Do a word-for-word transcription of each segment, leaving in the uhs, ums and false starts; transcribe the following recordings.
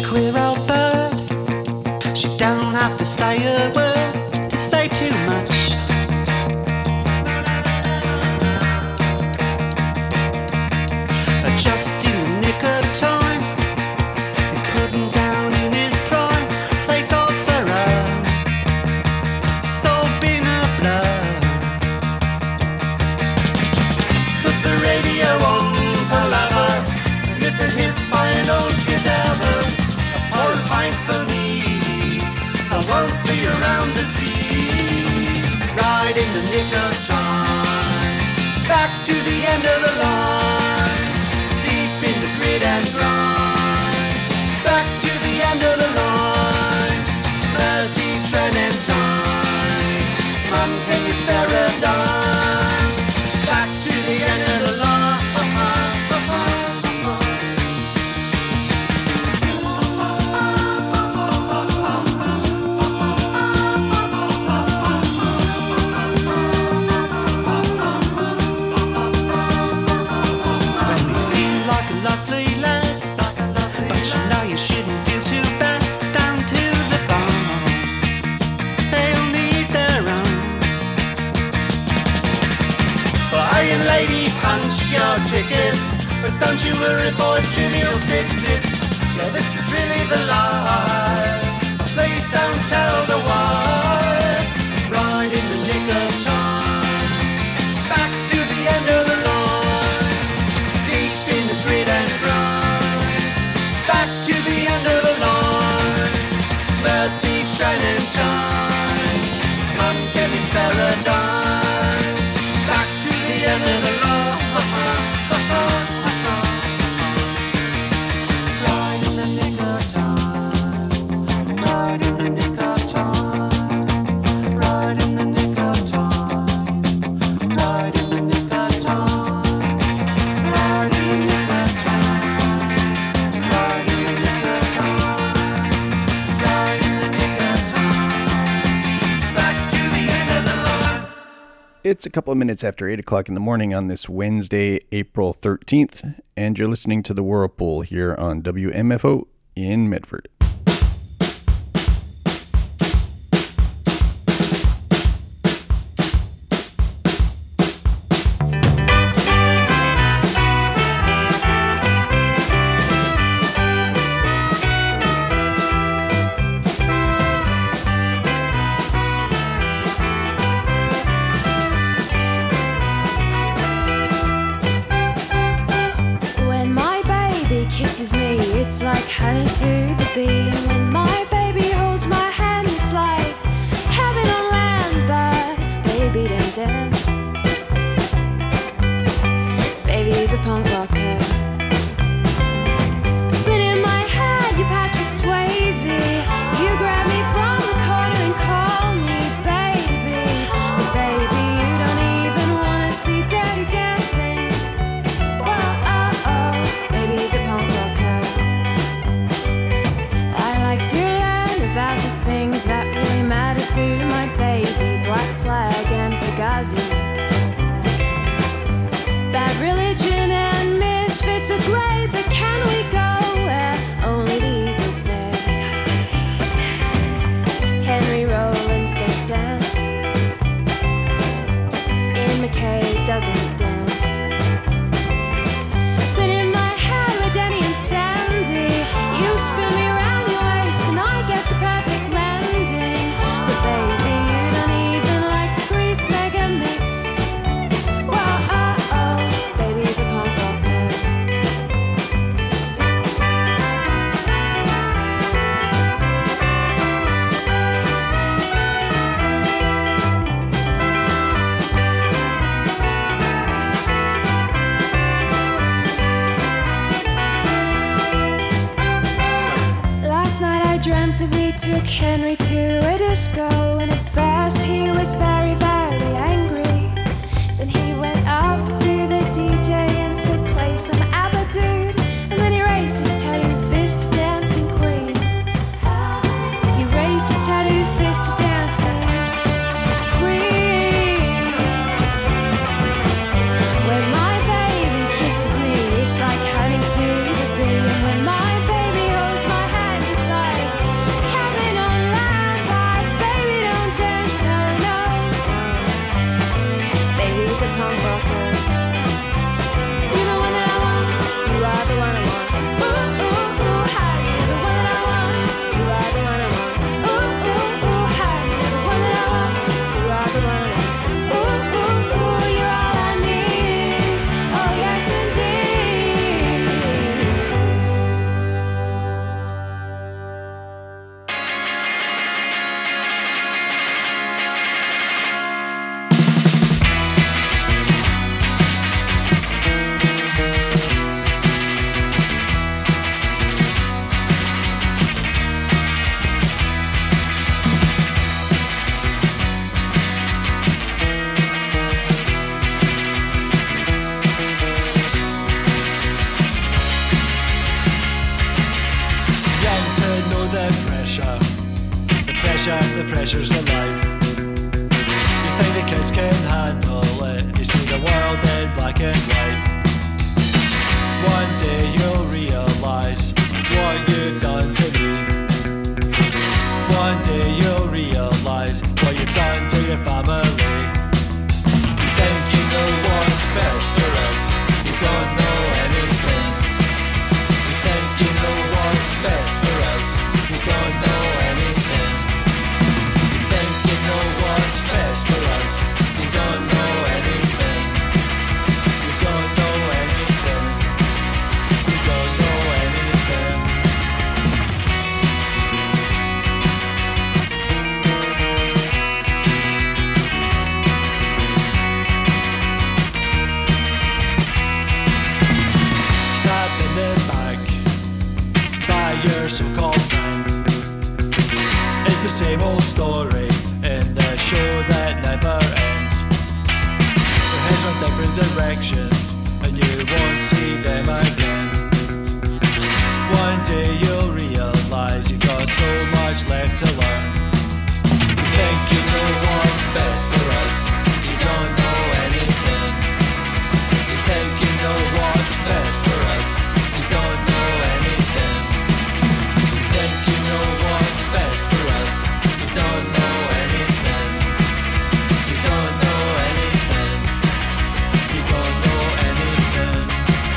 queer old bird. She don't have to say a word to say too much. Just in the nick of time, he put him down in his prime. Thank God for her, it's all been a blur. Put the radio on, palaver, little hit by an old cadaver. A horrifying for me, I won't be around to see. Right in the nick of time, back to the end of the line. In the grid and grind, back to the end of the line. Mercy, trend and time. Mum, can you spare a dime? Back to the end of the line. Your ticket, but don't you worry, boys, Jimmy will fix it. Yeah, this is really the life. Please don't tell the wife. Right in the nick of time, back to the end of the line. Deep in the grid and grind, back to the end of the line. Mercy, train and time. Mum, can you spare a dime? Back to the end of the line. It's a couple of minutes after eight o'clock in the morning on this Wednesday, April thirteenth, and you're listening to The Whirlpool here on W M F O in Medford. Honey to the bee, and when my baby holds my hand, it's like heaven on land. But baby don't dance. Baby's a punk rocker, but in my head you're Patrick Swayze. You grab me from the corner and call me baby, but baby you don't even wanna see Dirty Dancing. Whoa, oh, oh, baby's a punk rocker. About the things that really matter to my baby, Black Flag and Fugazi. Bad religion and misfits are great, but can we go where only the eagles stay? Henry Rollins don't dance, Ian McKay doesn't dance, but in my head with Denny and Sandy, you spin me around your waist and I get the perfect landing. But baby, you don't even like the Grease Mega Mix. Whoa, oh, oh, baby's a punk rocker. Last night I dreamt that we took Henry to a disco, and at first he was very, very angry. Then he went up to the D J and said, play some ABBA, dude. And then he raised his tattoo fist to Dancing Queen. He raised his tattoo fist to Dancing Queen. When my baby kisses me, it's like honey to the bee. And when my baby holds my hand, pressures of life. You think the kids can handle it, you see the world in black and white. One day you'll realise what you've done to me. One day you'll realise what you've done to your family. You think you know what's best for us, you don't know anything. You think you know what's best for us, you don't know anything. You think you know what's best for us, you don't know anything. You don't know anything. You don't know anything. Stabbed in the back by your so-called friend. It's the same old story in the show that never ends. Your heads run different directions and you won't see them again. One day you'll realise you've got so much left to learn. You think you know what's best for us, you don't know anything. You think you know what's best for us, you don't know anything. You think you know what's best for us, you don't know anything. You don't know anything. You don't know anything.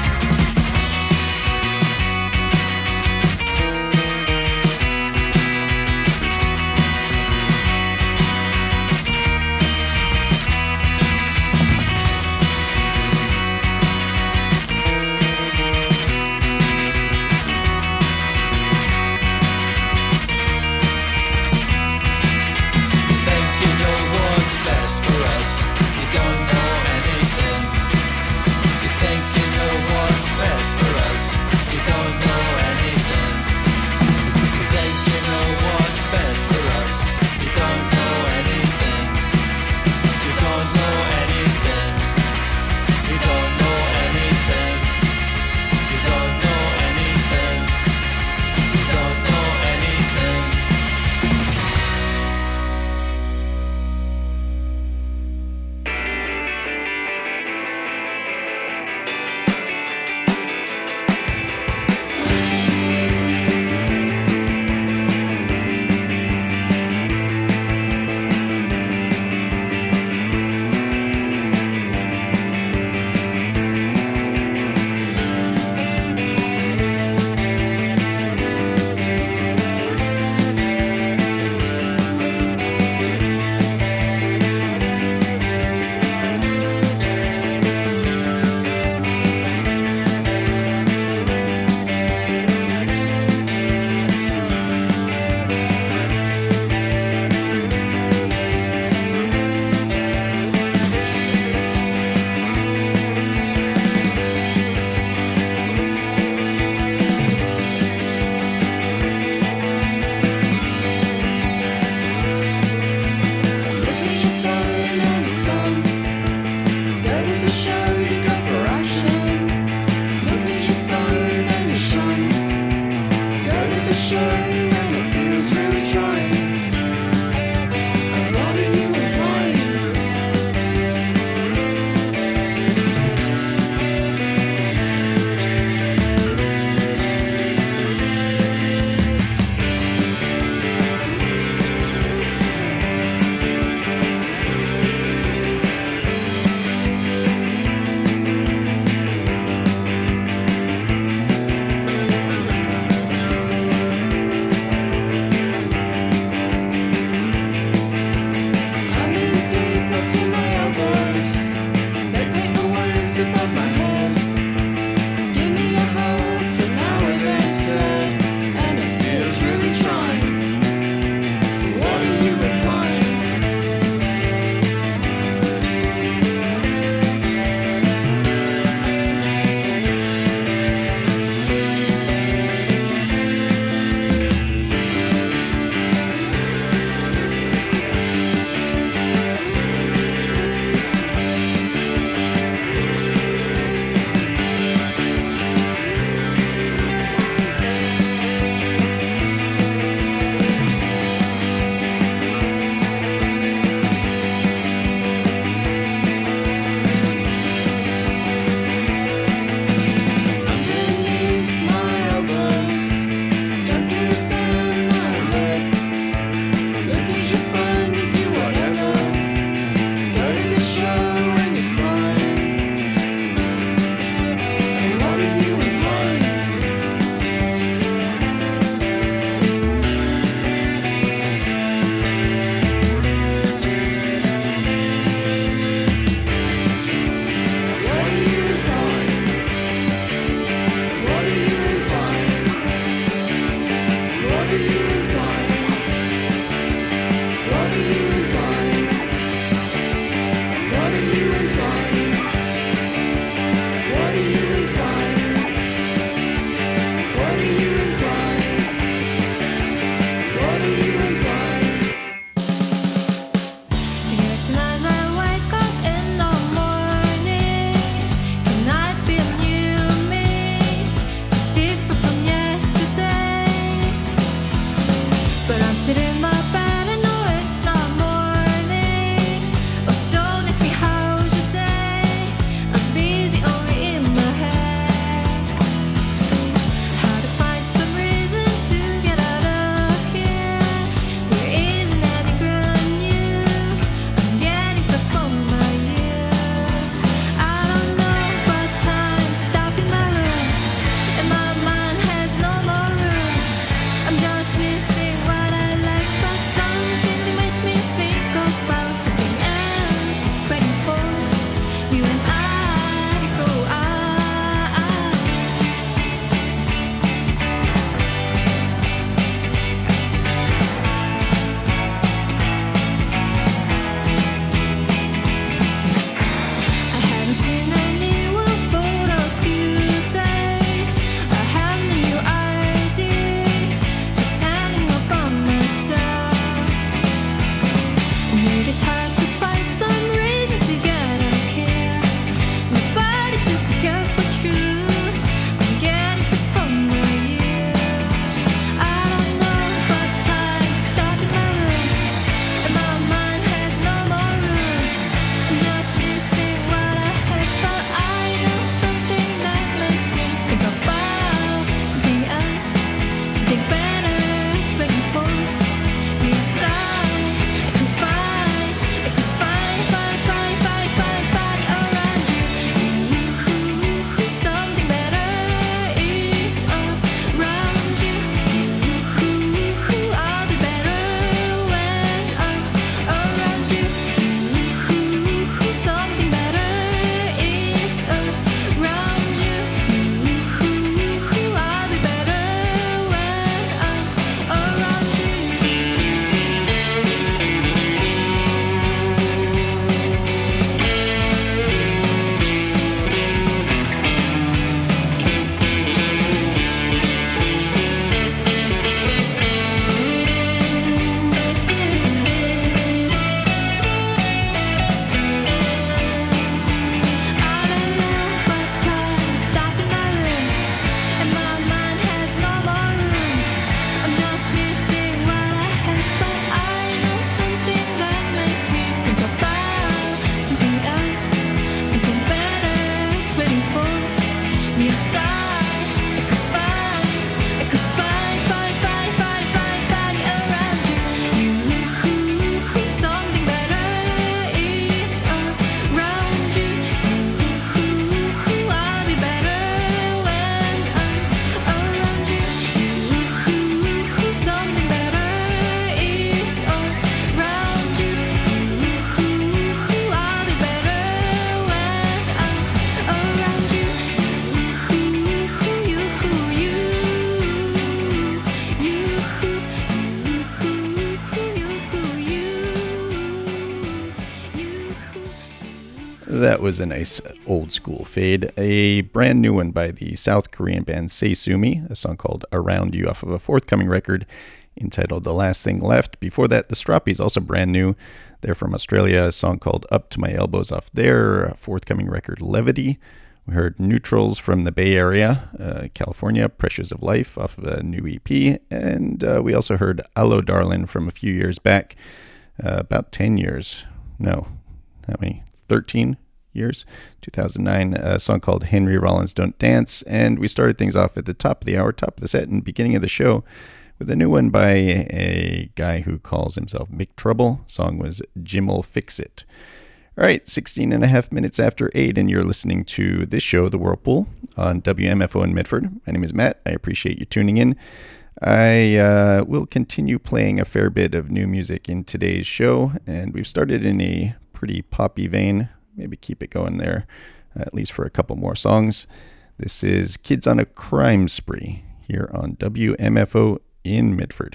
that was a nice old school fade. A brand new one by the South Korean band Seisumi, a song called Around You off of a forthcoming record entitled The Last Thing Left. Before that, the Stroppies, also brand new. They're from Australia, a song called Up to My Elbows off their forthcoming record Levity. We heard Neutrals from the Bay Area, uh, California, Pressures of Life off of a new E P. And uh, we also heard Allo Darlin' from a few years back, uh, about ten years. No, how many? thirteen years, two thousand nine, a song called Henry Rollins Don't Dance. And we started things off at the top of the hour, top of the set, and beginning of the show with a new one by a guy who calls himself Big Trouble. Song was Jim'll Fix It. All right, sixteen and a half minutes after eight, and you're listening to this show, The Whirlpool, on W M F O in Medford. My name is Matt. I appreciate you tuning in. I uh, will continue playing a fair bit of new music in today's show, and we've started in a pretty poppy vein. Maybe keep it going there, at least for a couple more songs. This is Kids on a Crime Spree here on W M F O in Medford.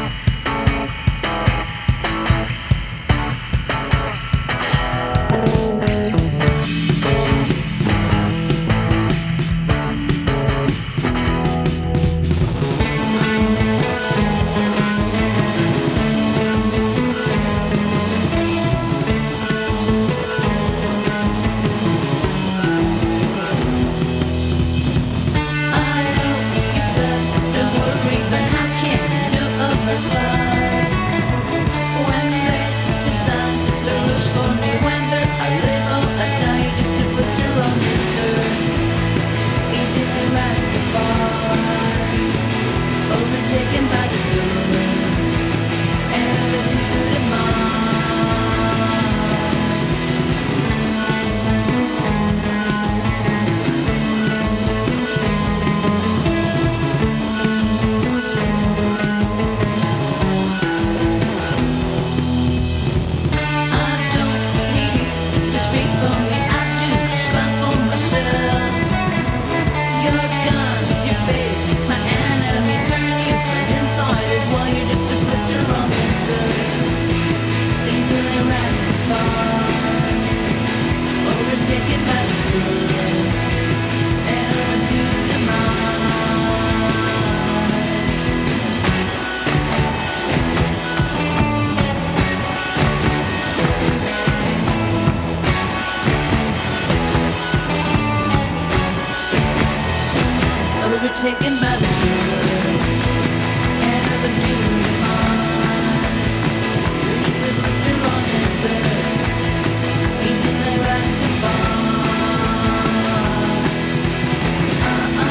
Taken by the sword and of a doomed mind. He's a blister on his earth. He's in the right to find. Uh-uh.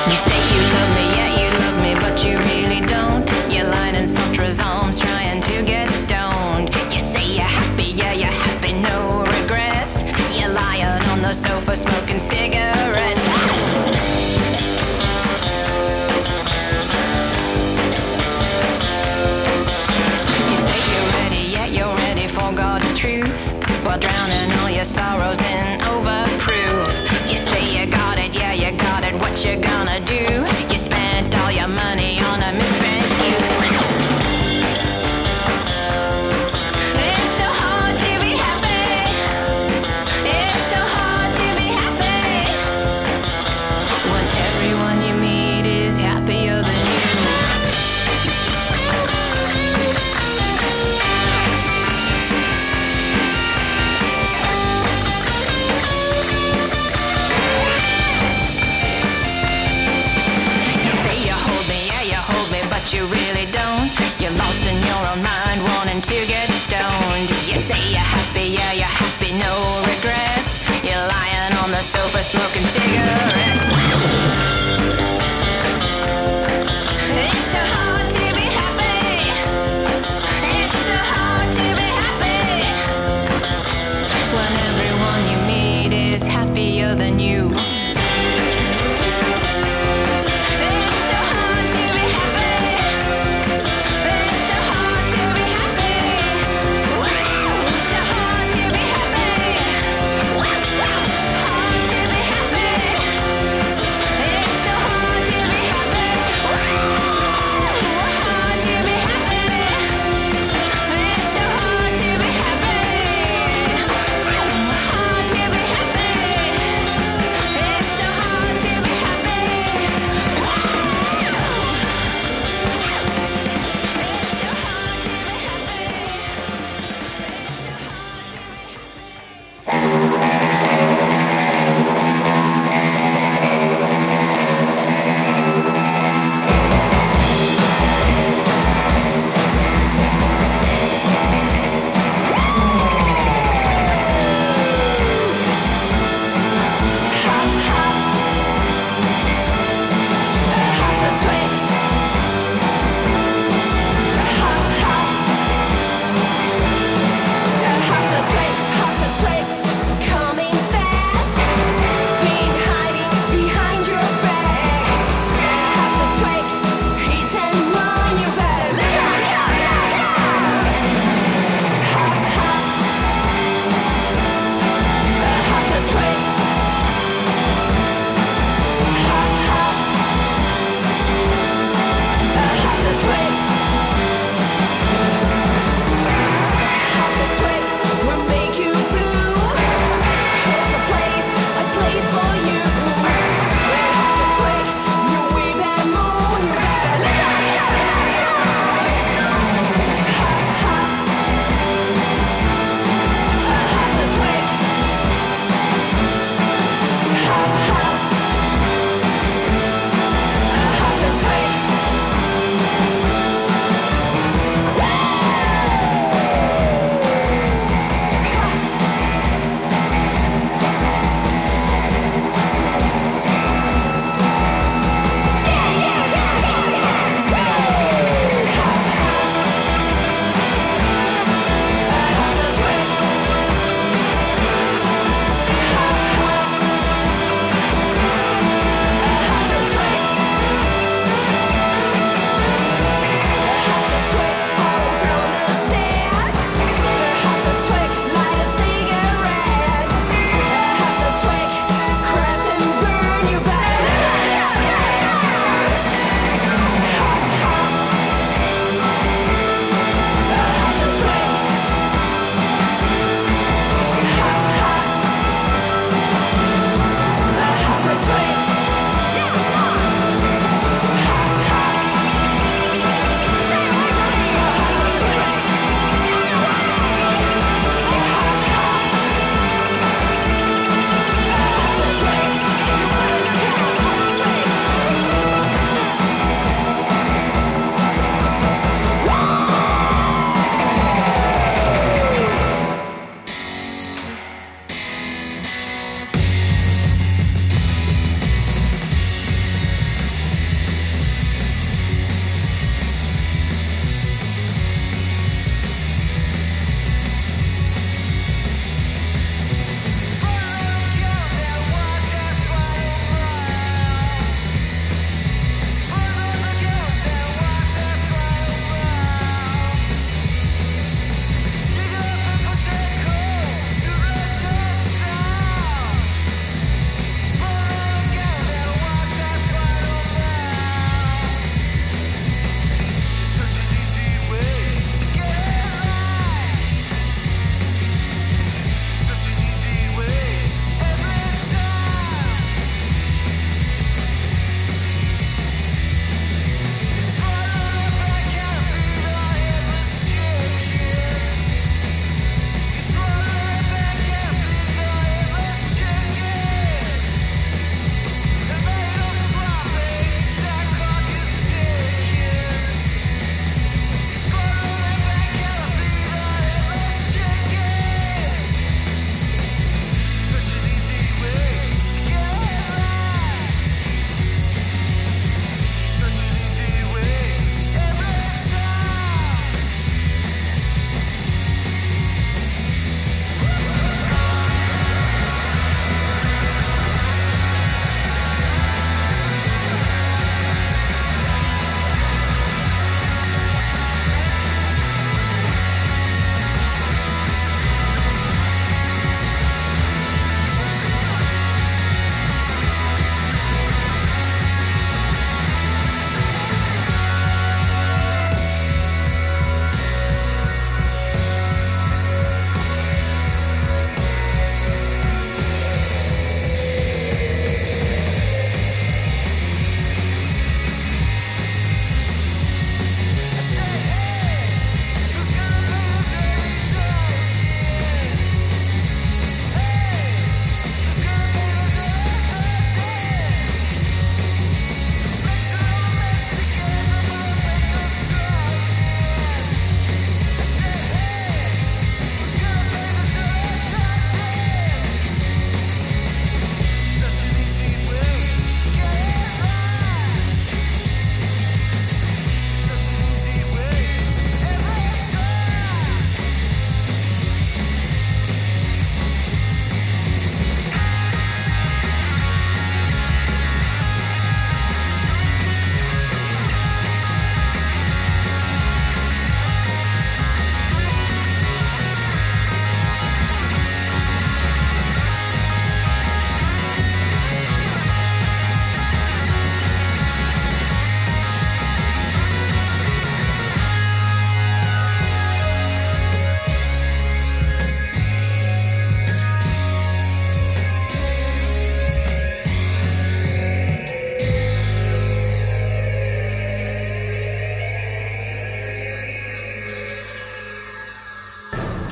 You say you love me, yeah, you love me, but you really don't. You're lying in Sandra's arms trying to get stoned. You say you're happy, yeah, you're happy, no regrets. You're lying on the sofa smoking cigarettes. You say you're ready, yeah, you're ready for God's truth, while drowning all your sorrows in overproof. You say you got it, yeah, you got it, what you gonna do? You spent all your money on a misspent youth. It's so hard to be happy. It's so hard to be happy when everyone you meet is happier than you. You say you hold me, yeah, you hold me, but you really don't. You're lost in your own mind, wanting to get stoned. You say you're happy, yeah, you're happy, no regrets. You're lying on the sofa smoking cigarettes. It's so hard to be happy. It's so hard to be happy when everyone you meet is happier than you. It's so hard to be happy. It's so hard to be happy. It's so hard to be happy. Hard to be happy. It's so hard to be happy. Hard to be happy. It's so hard to be happy. Hard to be happy. It's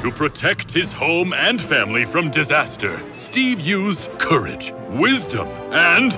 To protect his home and family from disaster, Steve used courage, wisdom, and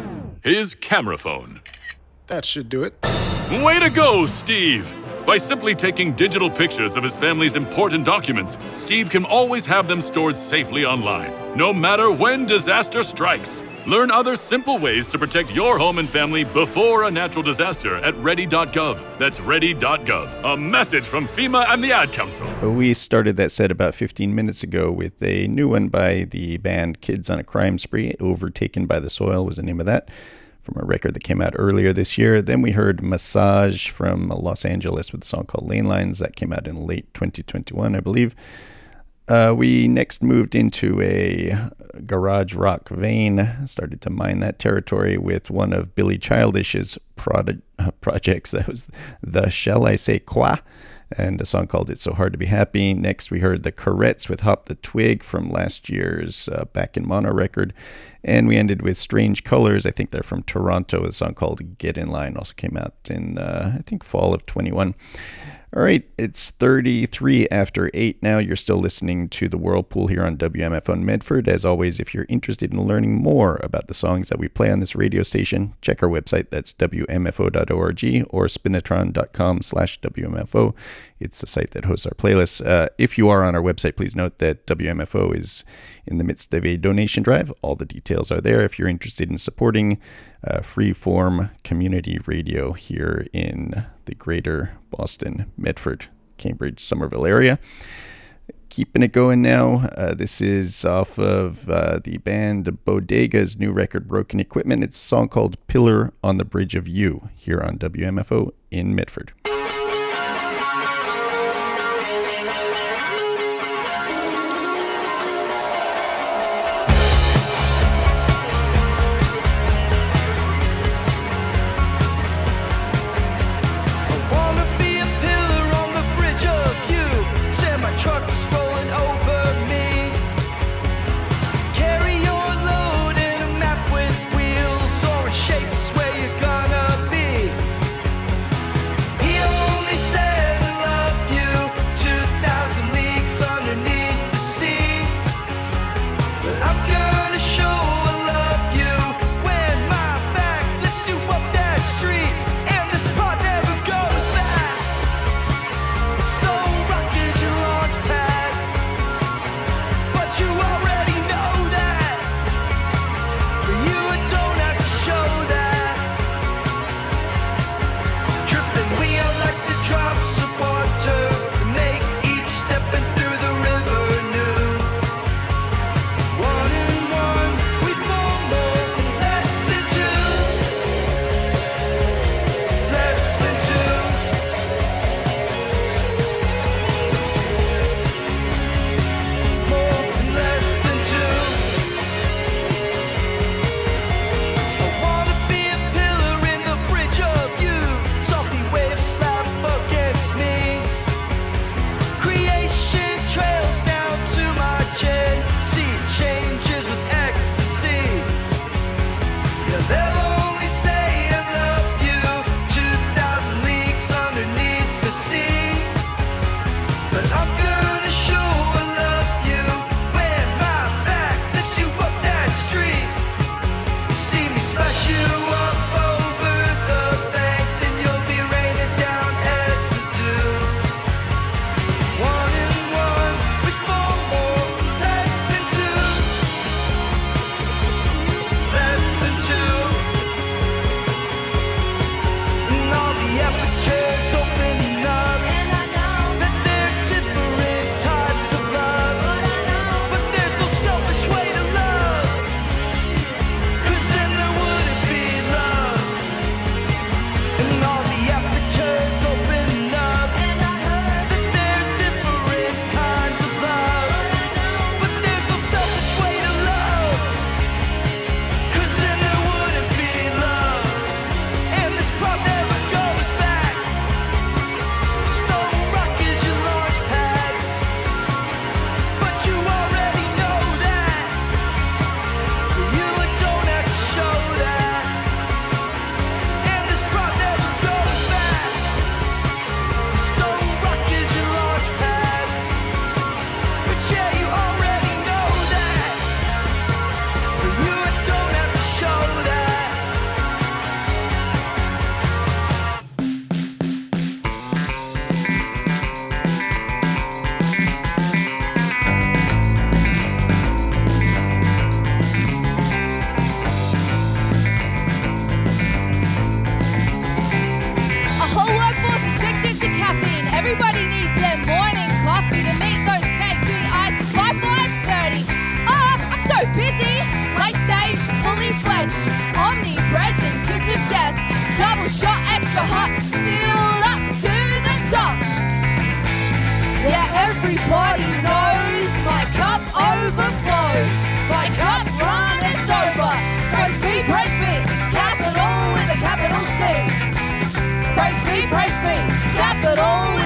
his camera phone. That should do it. Way to go, Steve! By simply taking digital pictures of his family's important documents, Steve can always have them stored safely online, no matter when disaster strikes. Learn other simple ways to protect your home and family before a natural disaster at ready dot gov. That's ready dot gov. A message from FEMA and the Ad Council. We started that set about fifteen minutes ago with a new one by the band Kids on a Crime Spree. Overtaken by the Soil was the name of that, from a record that came out earlier this year. Then we heard Massage from Los Angeles with a song called Lane Lines. That came out in late twenty twenty-one, I believe. Uh, we next moved into a garage rock vein, started to mine that territory with one of Billy Childish's prod- uh, projects. That was the Shall I Say Quoi, and a song called It's So Hard to Be Happy. Next we heard the Corettes with Hop the Twig from last year's uh, Back in Mono record. And we ended with Strange Colors. I think they're from Toronto. A song called Get in Line also came out in, uh, I think, fall of twenty-one. All right, it's thirty-three after eight now. You're still listening to The Whirlpool here on W M F O in Medford. As always, if you're interested in learning more about the songs that we play on this radio station, check our website. That's W M F O dot org or spinatron dot com slash W M F O. It's the site that hosts our playlists. Uh, if you are on our website, please note that W M F O is in the midst of a donation drive. All the details are there if you're interested in supporting uh, free-form community radio here in the greater Boston, Medford, Cambridge, Somerville area. Keeping it going now. Uh, this is off of uh, the band Bodega's new record, Broken Equipment. It's a song called Pillar on the Bridge of You here on W M F O in Medford. Heal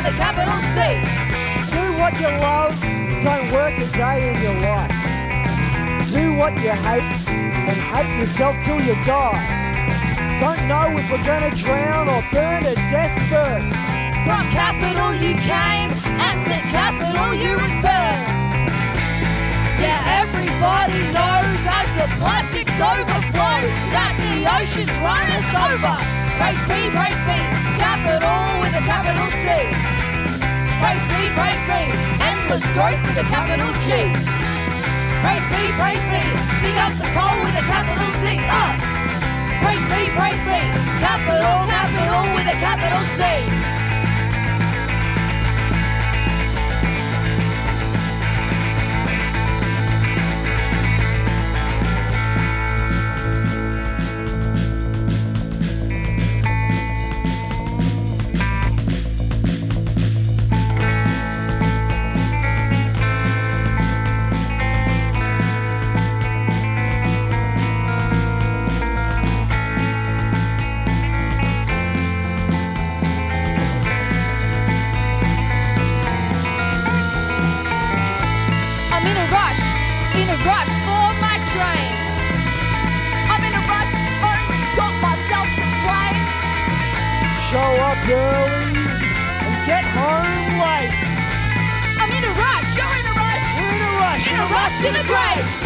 with a capital C. Do what you love, don't work a day in your life. Do what you hate and hate yourself till you die. Don't know if we're gonna drown or burn to death first. From capital you came, and to capital you return. Yeah, everybody knows as the plastics overflow that the oceans runneth over. Praise be, praise be, capital with a capital C. Praise be, praise be, endless growth with a capital G. Praise be, praise be, dig up the coal with a capital D. Uh. Praise be, praise be, capital, capital with a capital C. Early and get home late. I'm in a rush. You're in a rush. We're in a rush. In a rush in a grave.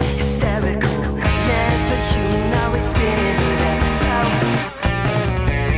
Hysterical, never human, always spinning, but ever so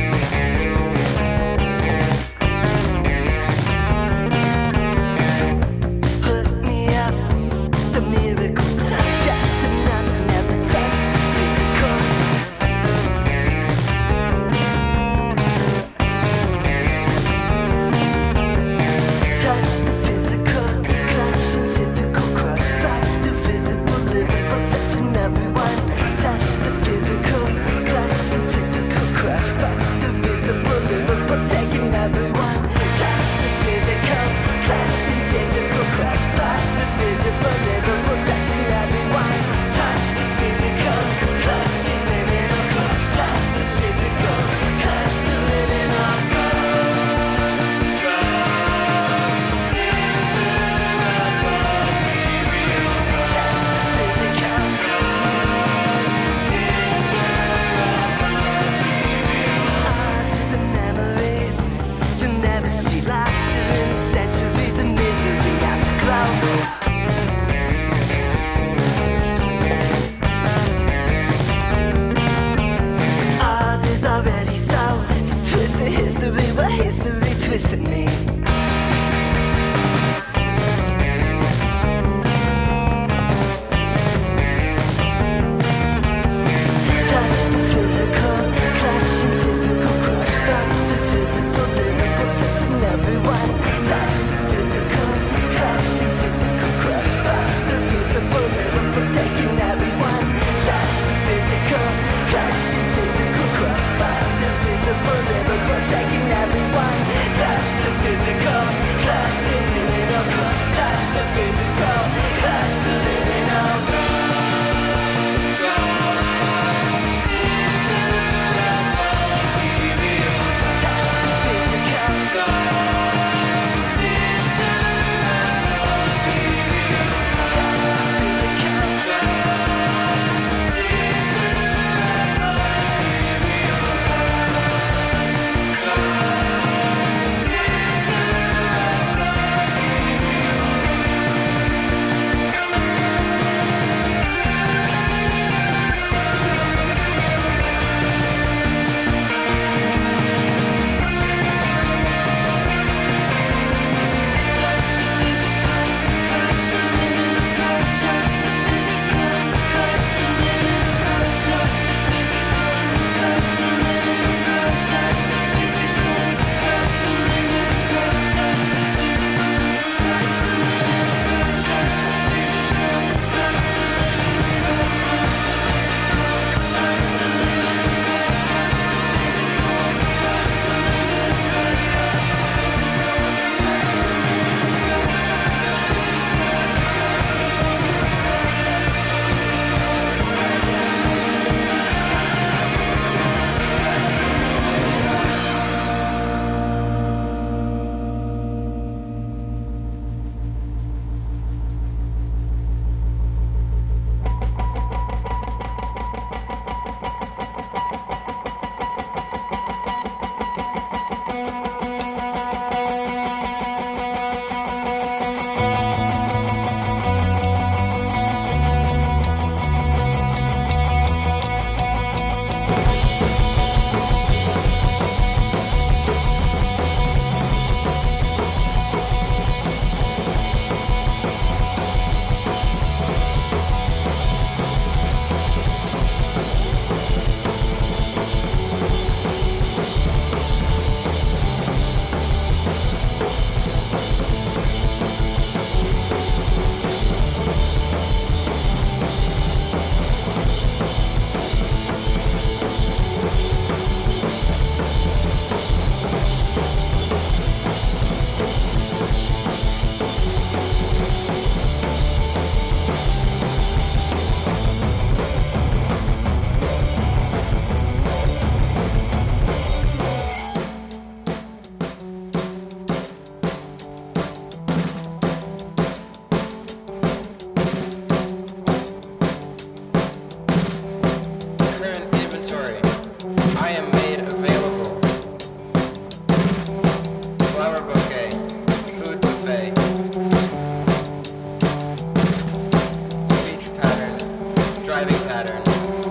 driving pattern.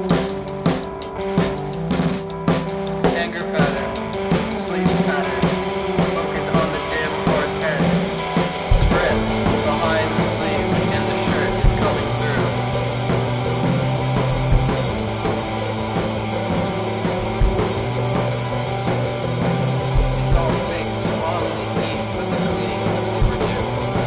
Anger pattern. Sleep pattern. Focus on the dim horse head. Script behind the sleeve and the shirt is coming through. It's all fixed, modelly neat, but the cleaning is overdue.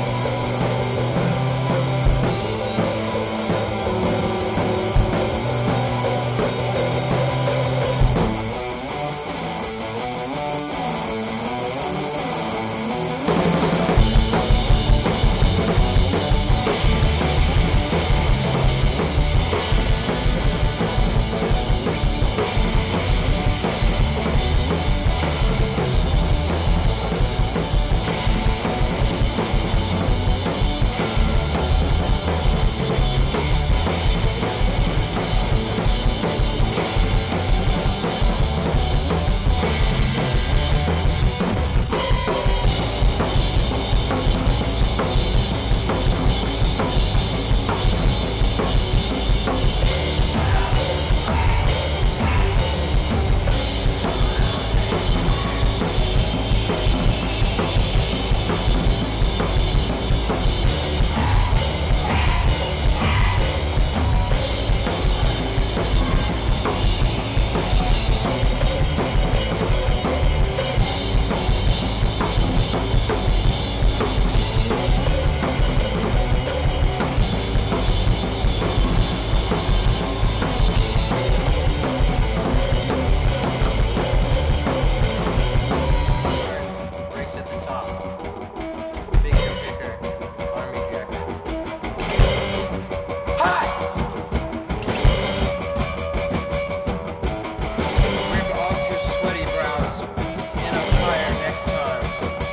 Breaks at the top. Figure picker. Army jacket. Hi! Rip off your sweaty brows. It's in a fire next time.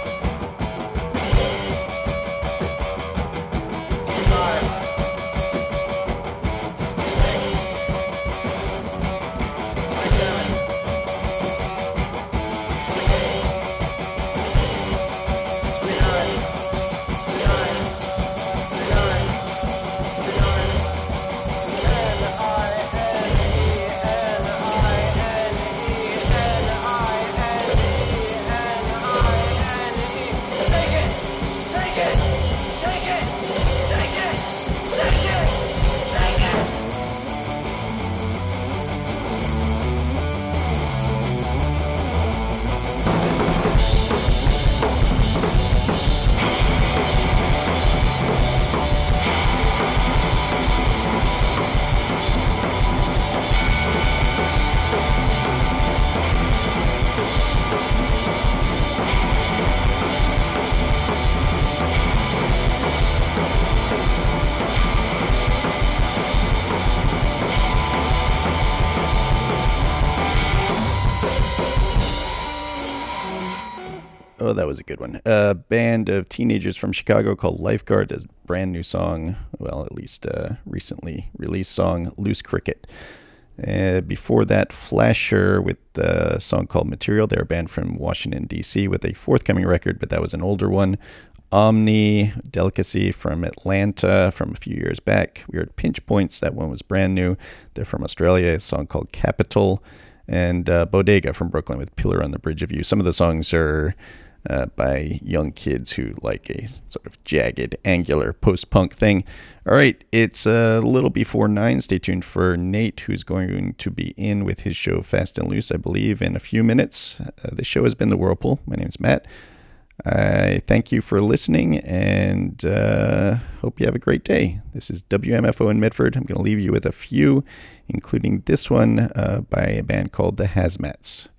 Twenty-five. Twenty-six. Twenty-seven. Twenty-eight. Twenty-nine, twenty-nine, twenty-nine, twenty-nine. N I N E, N I N E, N I N E, N I N E. Take it, take it, take it, take it, take it, take it. Oh, that was a good one. A band of teenagers from Chicago called Lifeguard, a brand new song, well, at least a recently released song, Loose Cricket. Uh, before that, Flasher with a song called Material. They're a band from Washington, D C with a forthcoming record, but that was an older one. Omni, Delicacy from Atlanta from a few years back. We heard Pinch Points, that one was brand new. They're from Australia, a song called Capital. And uh, Bodega from Brooklyn with Pillar on the Bridge of You. Some of the songs are uh, by young kids who like a sort of jagged, angular post-punk thing. All right, it's a little before nine. Stay tuned for Nate, who's going to be in with his show Fast and Loose, I believe, in a few minutes. Uh, the show has been The Whirlpool. My name's Matt. I thank you for listening and uh, hope you have a great day. This is W M F O in Medford. I'm going to leave you with a few, including this one uh, by a band called the Hazmats.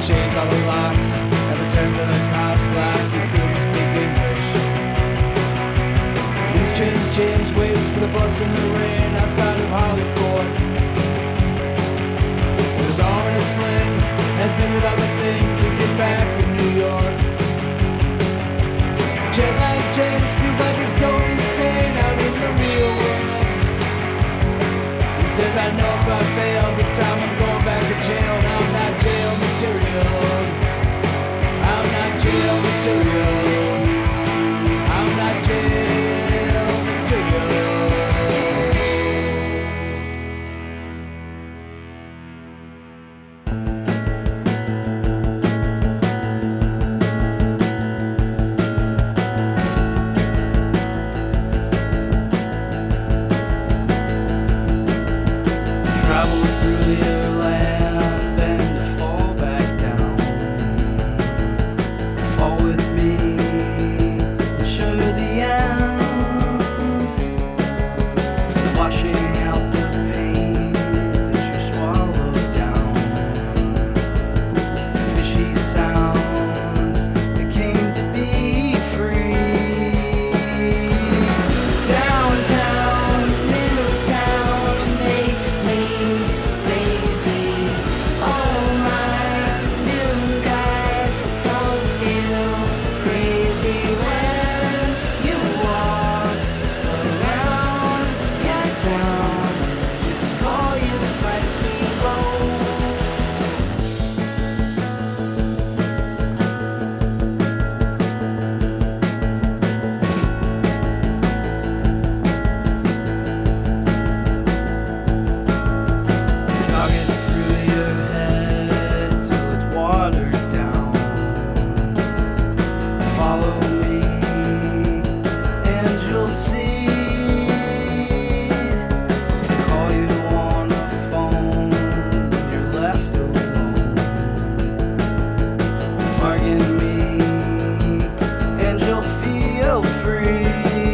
changed all the locks and returned to the cops like he couldn't speak English. Loose change James waits for the bus in the rain outside of Hollywood. With his arm in a sling and thinking about the things he did back in New York. Jet lag James feels like he's going insane out in the real world. He says, I know if I fail this time I'm going back to jail, and I'm not jail material. I'm not jail material. I'm not jail material. Travel through your land and to fall back down. Fall with me and show you the end. Washing out the pain that you swallowed down. Fishy sounds that came to be free. Downtown, new town makes me lazy. Oh my new guy, don't feel crazy when you walk around your town. Just call your friends to go. Jog it through your head till it's watered down. Follow me and you'll see. Call you on the phone when you're left alone. Bargain me and you'll feel free.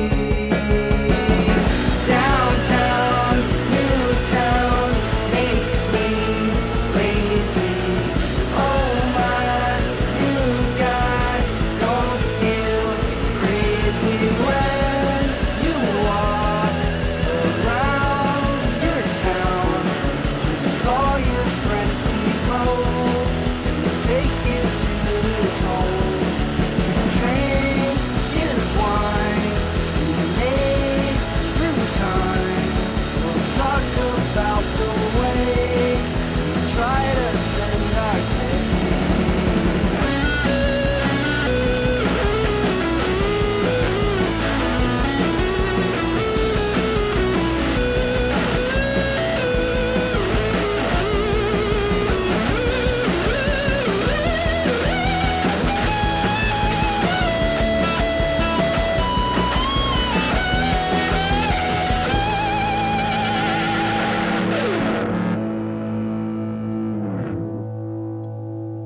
Downtown, new town makes me lazy. Oh my new guy, don't feel crazy when you walk around your town. Just call your friends to go and take